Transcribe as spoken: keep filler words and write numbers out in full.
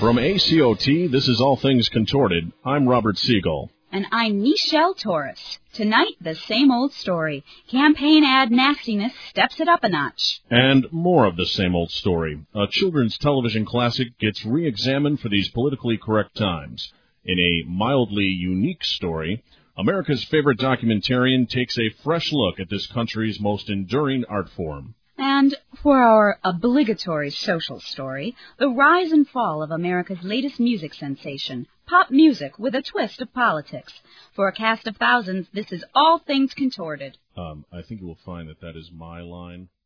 From A C O T, this is All Things Contorted. I'm Robert Siegel. And I'm Michelle Torres. Tonight, the same old story. Campaign ad nastiness steps it up a notch. And more of the same old story. A children's television classic gets re-examined for these politically correct times. In a mildly unique story, America's favorite documentarian takes a fresh look at this country's most enduring art form. And for our obligatory social story, the rise and fall of America's latest music sensation, pop music with a twist of politics. For a cast of thousands, this is All Things Contorted. Um, I think you will find that that is my line.